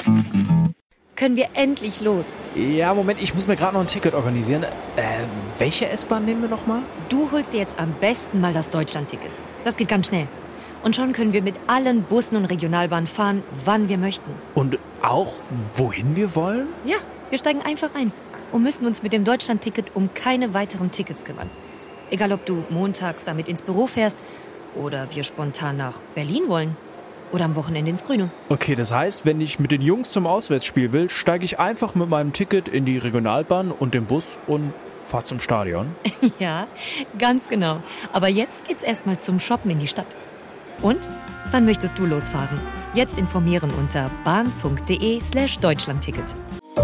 Können wir endlich los? Ja, Moment, ich muss mir gerade noch ein Ticket organisieren. Welche S-Bahn nehmen wir nochmal? Du holst dir jetzt am besten mal das Deutschland-Ticket. Das geht ganz schnell. Und schon können wir mit allen Bussen und Regionalbahnen fahren, wann wir möchten. Und auch, wohin wir wollen? Ja, wir steigen einfach ein und müssen uns mit dem Deutschland-Ticket um keine weiteren Tickets kümmern. Egal, ob du montags damit ins Büro fährst oder wir spontan nach Berlin wollen. Oder am Wochenende ins Grüne. Okay, das heißt, wenn ich mit den Jungs zum Auswärtsspiel will, steige ich einfach mit meinem Ticket in die Regionalbahn und den Bus und fahre zum Stadion. Ja, ganz genau. Aber jetzt geht's erstmal zum Shoppen in die Stadt. Und? Wann möchtest du losfahren? Jetzt informieren unter bahn.de/Deutschlandticket.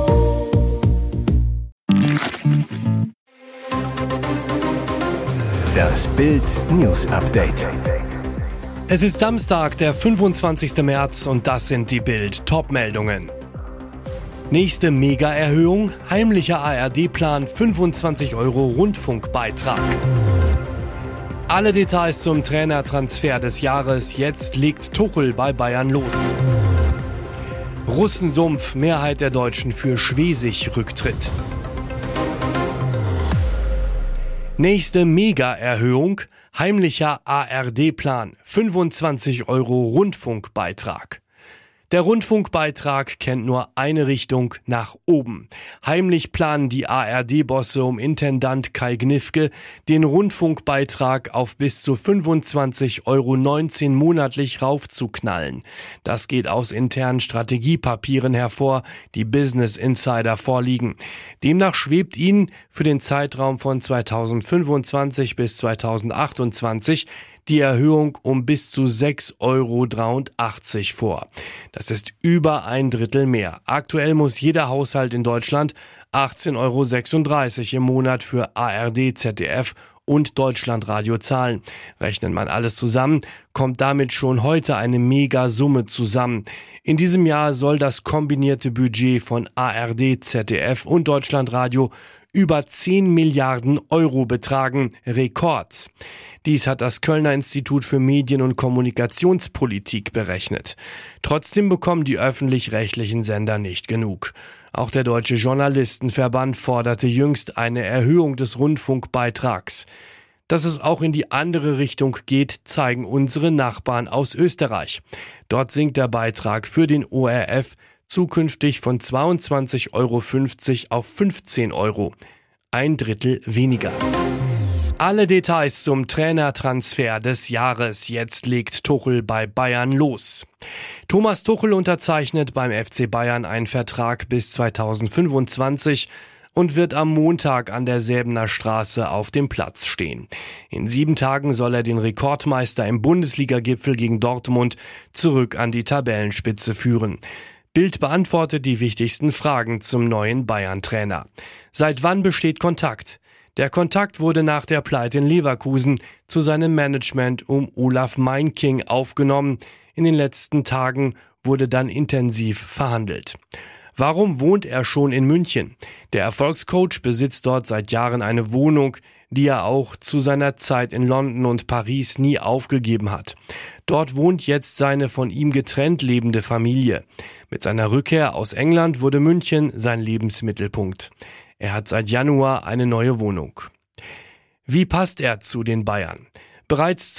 Das Bild News Update. Es ist Samstag, der 25. März und das sind die Bild-Top-Meldungen. Nächste Mega-Erhöhung, heimlicher ARD-Plan, 25 € Rundfunkbeitrag. Alle Details zum Trainertransfer des Jahres, jetzt legt Tuchel bei Bayern los. Russensumpf, Mehrheit der Deutschen für Schwesig-Rücktritt. Nächste Mega-Erhöhung, heimlicher ARD-Plan, 25 € Rundfunkbeitrag. Der Rundfunkbeitrag kennt nur eine Richtung, nach oben. Heimlich planen die ARD-Bosse um Intendant Kai Gnifke, den Rundfunkbeitrag auf bis zu 25,19 € monatlich raufzuknallen. Das geht aus internen Strategiepapieren hervor, die Business Insider vorliegen. Demnach schwebt ihnen für den Zeitraum von 2025 bis 2028 die Erhöhung um bis zu 6,83 € vor. Das ist über ein Drittel mehr. Aktuell muss jeder Haushalt in Deutschland 18,36 € im Monat für ARD, ZDF und Deutschlandradio zahlen. Rechnet man alles zusammen, kommt damit schon heute eine Megasumme zusammen. In diesem Jahr soll das kombinierte Budget von ARD, ZDF und Deutschlandradio über 10 Milliarden € betragen. Rekord. Dies hat das Kölner Institut für Medien- und Kommunikationspolitik berechnet. Trotzdem bekommen die öffentlich-rechtlichen Sender nicht genug. Auch der Deutsche Journalistenverband forderte jüngst eine Erhöhung des Rundfunkbeitrags. Dass es auch in die andere Richtung geht, zeigen unsere Nachbarn aus Österreich. Dort sinkt der Beitrag für den ORF zukünftig von 22,50 € auf 15 €. Ein Drittel weniger. Alle Details zum Trainertransfer des Jahres. Jetzt legt Tuchel bei Bayern los. Thomas Tuchel unterzeichnet beim FC Bayern einen Vertrag bis 2025 und wird am Montag an der Säbener Straße auf dem Platz stehen. In 7 Tagen soll er den Rekordmeister im Bundesliga-Gipfel gegen Dortmund zurück an die Tabellenspitze führen. Bild beantwortet die wichtigsten Fragen zum neuen Bayern-Trainer. Seit wann besteht Kontakt? Der Kontakt wurde nach der Pleite in Leverkusen zu seinem Management um Olaf Meinking aufgenommen. In den letzten Tagen wurde dann intensiv verhandelt. Warum wohnt er schon in München? Der Erfolgscoach besitzt dort seit Jahren eine Wohnung, die er auch zu seiner Zeit in London und Paris nie aufgegeben hat. Dort wohnt jetzt seine von ihm getrennt lebende Familie. Mit seiner Rückkehr aus England wurde München sein Lebensmittelpunkt. Er hat seit Januar eine neue Wohnung. Wie passt er zu den Bayern? Bereits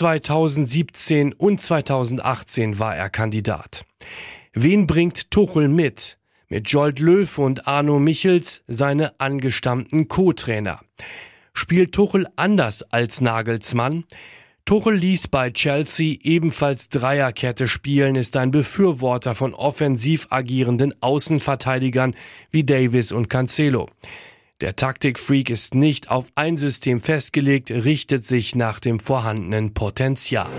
2017 und 2018 war er Kandidat. Wen bringt Tuchel mit? Mit Jolt Löw und Arno Michels seine angestammten Co-Trainer. Spielt Tuchel anders als Nagelsmann? Tuchel ließ bei Chelsea ebenfalls Dreierkette spielen, ist ein Befürworter von offensiv agierenden Außenverteidigern wie Davies und Cancelo. Der Taktikfreak ist nicht auf ein System festgelegt, richtet sich nach dem vorhandenen Potenzial.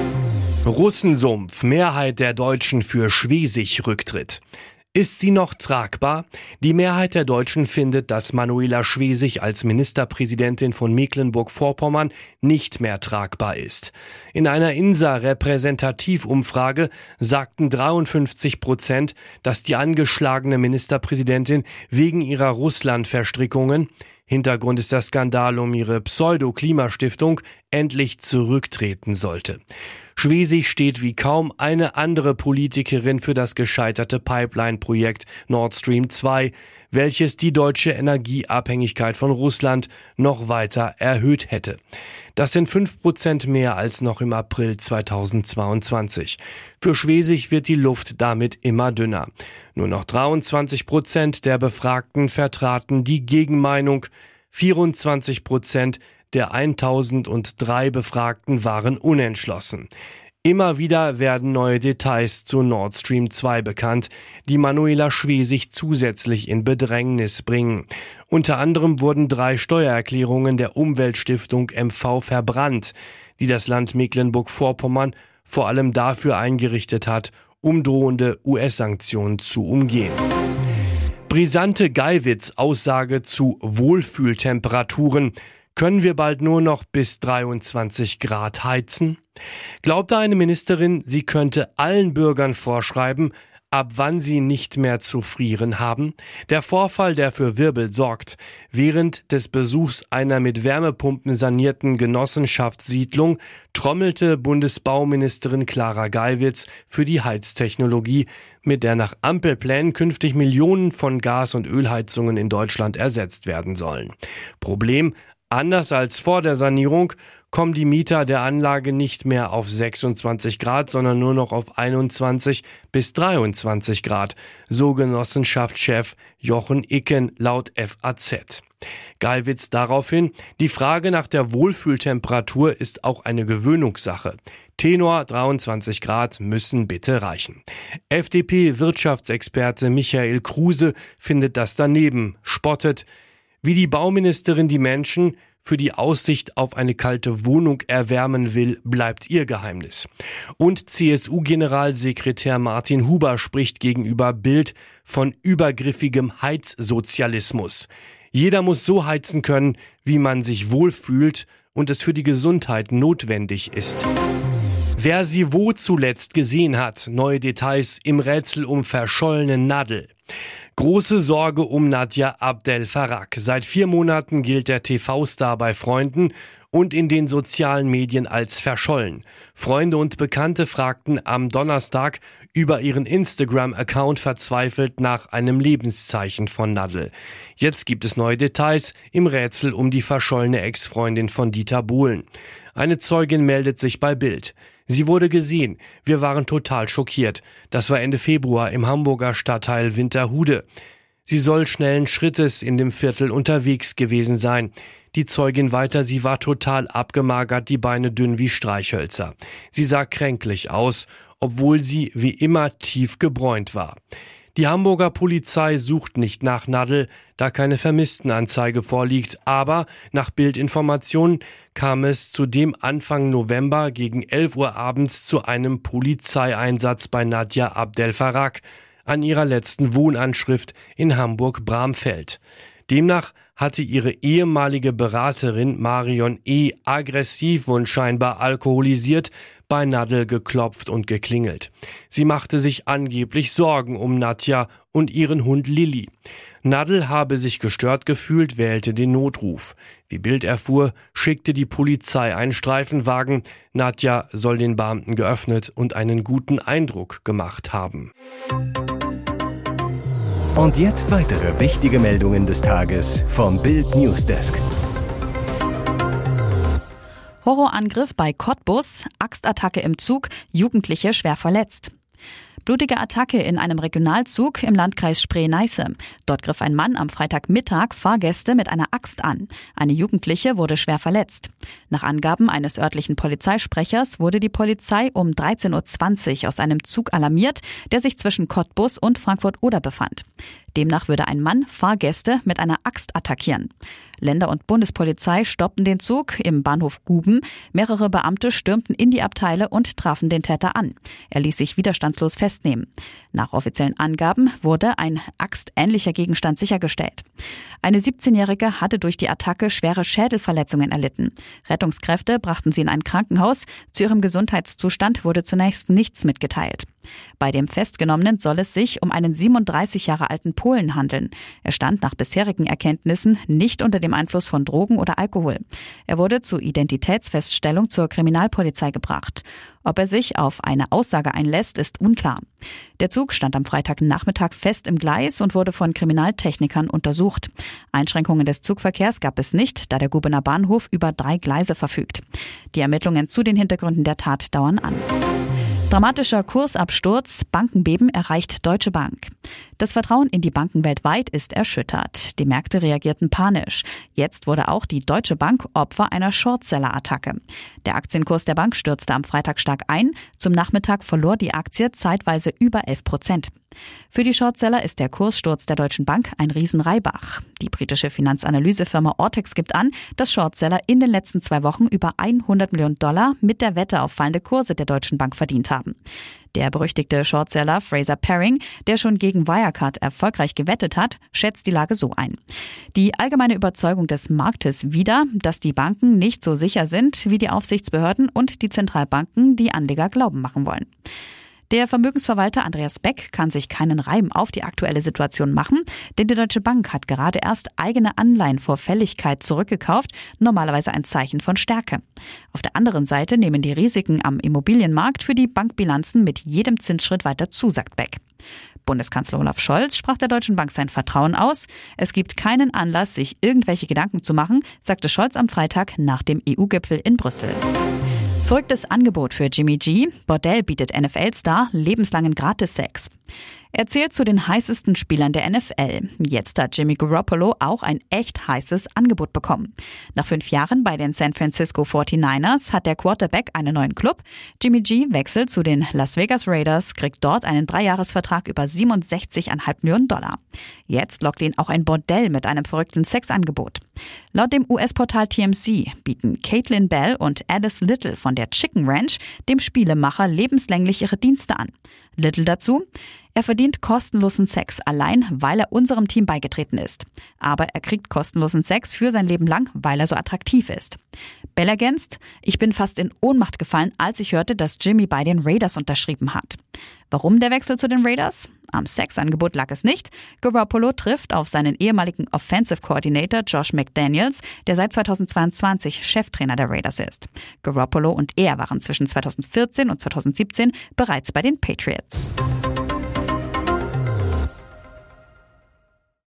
Russensumpf, Mehrheit der Deutschen für Schwesig-Rücktritt. Ist sie noch tragbar? Die Mehrheit der Deutschen findet, dass Manuela Schwesig als Ministerpräsidentin von Mecklenburg-Vorpommern nicht mehr tragbar ist. In einer INSA-Repräsentativumfrage sagten 53%, dass die angeschlagene Ministerpräsidentin wegen ihrer Russland-Verstrickungen, Hintergrund ist der Skandal um ihre Pseudo-Klimastiftung, endlich zurücktreten sollte. Schwesig steht wie kaum eine andere Politikerin für das gescheiterte Pipeline-Projekt Nord Stream 2, welches die deutsche Energieabhängigkeit von Russland noch weiter erhöht hätte. Das sind 5% mehr als noch im April 2022. Für Schwesig wird die Luft damit immer dünner. Nur noch 23% der Befragten vertraten die Gegenmeinung, 24% der 1003 Befragten waren unentschlossen. Immer wieder werden neue Details zu Nord Stream 2 bekannt, die Manuela Schwesig zusätzlich in Bedrängnis bringen. Unter anderem wurden 3 Steuererklärungen der Umweltstiftung MV verbrannt, die das Land Mecklenburg-Vorpommern vor allem dafür eingerichtet hat, um drohende US-Sanktionen zu umgehen. Brisante Geiwitz-Aussage zu Wohlfühltemperaturen. Können wir bald nur noch bis 23 Grad heizen? Glaubte eine Ministerin, sie könnte allen Bürgern vorschreiben, ab wann sie nicht mehr zu frieren haben? Der Vorfall, der für Wirbel sorgt. Während des Besuchs einer mit Wärmepumpen sanierten Genossenschaftssiedlung trommelte Bundesbauministerin Clara Geiwitz für die Heiztechnologie, mit der nach Ampelplänen künftig Millionen von Gas- und Ölheizungen in Deutschland ersetzt werden sollen. Problem: anders als vor der Sanierung kommen die Mieter der Anlage nicht mehr auf 26 Grad, sondern nur noch auf 21 bis 23 Grad, so Genossenschaftschef Jochen Icken laut FAZ. Geiwitz daraufhin: Die Frage nach der Wohlfühltemperatur ist auch eine Gewöhnungssache. Tenor 23 Grad müssen bitte reichen. FDP-Wirtschaftsexperte Michael Kruse findet das daneben, spottet: Wie die Bauministerin die Menschen für die Aussicht auf eine kalte Wohnung erwärmen will, bleibt ihr Geheimnis. Und CSU-Generalsekretär Martin Huber spricht gegenüber Bild von übergriffigem Heizsozialismus. Jeder muss so heizen können, wie man sich wohlfühlt und es für die Gesundheit notwendig ist. Wer sie wo zuletzt gesehen hat, neue Details im Rätsel um verschollene Nadel. Große Sorge um Nadja Abdel Farag. Seit 4 Monaten gilt der TV-Star bei Freunden und in den sozialen Medien als verschollen. Freunde und Bekannte fragten am Donnerstag über ihren Instagram-Account verzweifelt nach einem Lebenszeichen von Nadel. Jetzt gibt es neue Details im Rätsel um die verschollene Ex-Freundin von Dieter Bohlen. Eine Zeugin meldet sich bei Bild. Sie wurde gesehen. Wir waren total schockiert. Das war Ende Februar im Hamburger Stadtteil Winterhude. Sie soll schnellen Schrittes in dem Viertel unterwegs gewesen sein. Die Zeugin weiter: Sie war total abgemagert, die Beine dünn wie Streichhölzer. Sie sah kränklich aus, obwohl sie wie immer tief gebräunt war. Die Hamburger Polizei sucht nicht nach Nadel, da keine Vermisstenanzeige vorliegt, aber nach Bildinformationen kam es zudem Anfang November gegen 11 Uhr abends zu einem Polizeieinsatz bei Nadja Abdel Farag an ihrer letzten Wohnanschrift in Hamburg-Bramfeld. Demnach hatte ihre ehemalige Beraterin Marion E. aggressiv und scheinbar alkoholisiert bei Nadel geklopft und geklingelt. Sie machte sich angeblich Sorgen um Nadja und ihren Hund Lilly. Nadel habe sich gestört gefühlt, wählte den Notruf. Wie Bild erfuhr, schickte die Polizei einen Streifenwagen. Nadja soll den Beamten geöffnet und einen guten Eindruck gemacht haben. Und jetzt weitere wichtige Meldungen des Tages vom Bild Newsdesk. Horrorangriff bei Cottbus, Axtattacke im Zug, Jugendliche schwer verletzt. Blutige Attacke in einem Regionalzug im Landkreis Spree-Neiße. Dort griff ein Mann am Freitagmittag Fahrgäste mit einer Axt an. Eine Jugendliche wurde schwer verletzt. Nach Angaben eines örtlichen Polizeisprechers wurde die Polizei um 13.20 Uhr aus einem Zug alarmiert, der sich zwischen Cottbus und Frankfurt-Oder befand. Demnach würde ein Mann Fahrgäste mit einer Axt attackieren. Länder- und Bundespolizei stoppten den Zug im Bahnhof Guben. Mehrere Beamte stürmten in die Abteile und trafen den Täter an. Er ließ sich widerstandslos festnehmen. Nach offiziellen Angaben wurde ein axtähnlicher Gegenstand sichergestellt. Eine 17-Jährige hatte durch die Attacke schwere Schädelverletzungen erlitten. Rettungskräfte brachten sie in ein Krankenhaus. Zu ihrem Gesundheitszustand wurde zunächst nichts mitgeteilt. Bei dem Festgenommenen soll es sich um einen 37 Jahre alten Polen handeln. Er stand nach bisherigen Erkenntnissen nicht unter dem Einfluss von Drogen oder Alkohol. Er wurde zur Identitätsfeststellung zur Kriminalpolizei gebracht. Ob er sich auf eine Aussage einlässt, ist unklar. Der Zug stand am Freitagnachmittag fest im Gleis und wurde von Kriminaltechnikern untersucht. Einschränkungen des Zugverkehrs gab es nicht, da der Gubener Bahnhof über 3 Gleise verfügt. Die Ermittlungen zu den Hintergründen der Tat dauern an. Dramatischer Kursabsturz, Bankenbeben erreicht Deutsche Bank. Das Vertrauen in die Banken weltweit ist erschüttert. Die Märkte reagierten panisch. Jetzt wurde auch die Deutsche Bank Opfer einer Shortseller-Attacke. Der Aktienkurs der Bank stürzte am Freitag stark ein. Zum Nachmittag verlor die Aktie zeitweise über 11%. Für die Shortseller ist der Kurssturz der Deutschen Bank ein Riesenreibach. Die britische Finanzanalysefirma Ortex gibt an, dass Shortseller in den letzten 2 Wochen über $100 Millionen mit der Wette auf fallende Kurse der Deutschen Bank verdient haben. Der berüchtigte Shortseller Fraser Paring, der schon gegen Wirecard erfolgreich gewettet hat, schätzt die Lage so ein. Die allgemeine Überzeugung des Marktes wieder, dass die Banken nicht so sicher sind, wie die Aufsichtsbehörden und die Zentralbanken die Anleger glauben machen wollen. Der Vermögensverwalter Andreas Beck kann sich keinen Reim auf die aktuelle Situation machen, denn die Deutsche Bank hat gerade erst eigene Anleihen vor Fälligkeit zurückgekauft, normalerweise ein Zeichen von Stärke. Auf der anderen Seite nehmen die Risiken am Immobilienmarkt für die Bankbilanzen mit jedem Zinsschritt weiter zu, sagt Beck. Bundeskanzler Olaf Scholz sprach der Deutschen Bank sein Vertrauen aus. Es gibt keinen Anlass, sich irgendwelche Gedanken zu machen, sagte Scholz am Freitag nach dem EU-Gipfel in Brüssel. Verrücktes Angebot für Jimmy G. Bordell bietet NFL-Star lebenslangen Gratis-Sex. Er zählt zu den heißesten Spielern der NFL. Jetzt hat Jimmy Garoppolo auch ein echt heißes Angebot bekommen. Nach 5 Jahren bei den San Francisco 49ers hat der Quarterback einen neuen Club. Jimmy G wechselt zu den Las Vegas Raiders, kriegt dort einen 3-Jahres-Vertrag über $67,5 Millionen. Jetzt lockt ihn auch ein Bordell mit einem verrückten Sexangebot. Laut dem US-Portal TMZ bieten Caitlin Bell und Alice Little von der Chicken Ranch dem Spielemacher lebenslänglich ihre Dienste an. Little dazu: Er verdient kostenlosen Sex allein, weil er unserem Team beigetreten ist. Aber er kriegt kostenlosen Sex für sein Leben lang, weil er so attraktiv ist. Bell ergänzt: Ich bin fast in Ohnmacht gefallen, als ich hörte, dass Jimmy bei den Raiders unterschrieben hat. Warum der Wechsel zu den Raiders? Am Sexangebot lag es nicht. Garoppolo trifft auf seinen ehemaligen Offensive Coordinator Josh McDaniels, der seit 2022 Cheftrainer der Raiders ist. Garoppolo und er waren zwischen 2014 und 2017 bereits bei den Patriots.